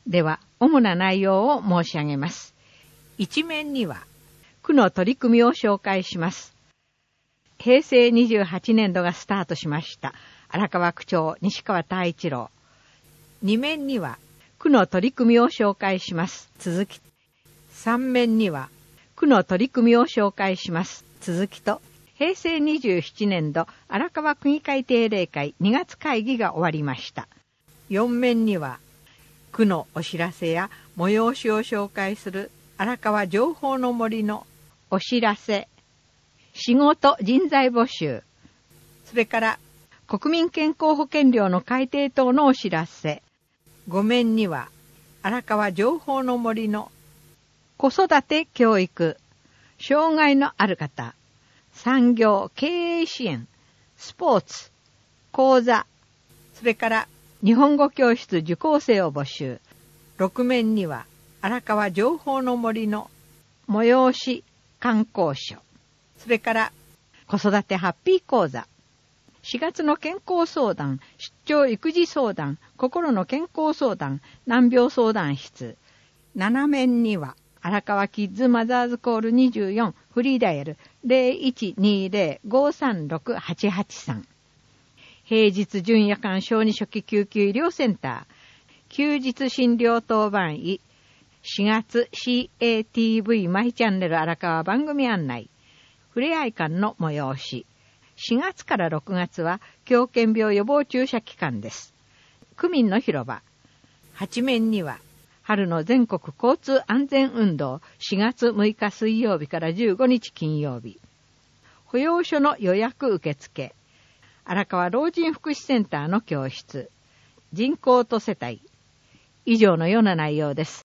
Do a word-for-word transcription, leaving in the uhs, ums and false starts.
では、主な内容を申し上げます。一面には、区の取り組みを紹介します。平成にじゅうはちねんどがスタートしました。荒川区長、西川太一郎。二面には、区の取り組みを紹介します。続き。三面には、区の取り組みを紹介します。続きと、平成にじゅうななねんど荒川区議会定例会にがつ会議が終わりました。四面には、区のお知らせや催しを紹介する荒川情報の森のお知らせ、仕事人材募集、それから国民健康保険料の改定等のお知らせ。五面には荒川情報の森の子育て教育、障害のある方、産業経営支援、スポーツ、講座、それから日本語教室受講生を募集。六面には荒川情報の森の催し観光所、それから子育てハッピー講座、しがつの健康相談、出張育児相談、心の健康相談、難病相談室。七面には荒川キッズマザーズコールにじゅうよんフリーダイヤル ゼロいちにゼロ ごさんろく はちはちさん。平日準夜間小児初期救急医療センター、休日診療当番医、しがつ シーエーティーブイ マイチャンネル荒川番組案内、ふれあい館の催し。しがつからろくがつは狂犬病予防注射期間です。区民の広場。八面には春の全国交通安全運動しがつむいか水曜日からじゅうごにち金曜日。保養所の予約受付。荒川老人福祉センターの教室。人口と世帯。以上のような内容です。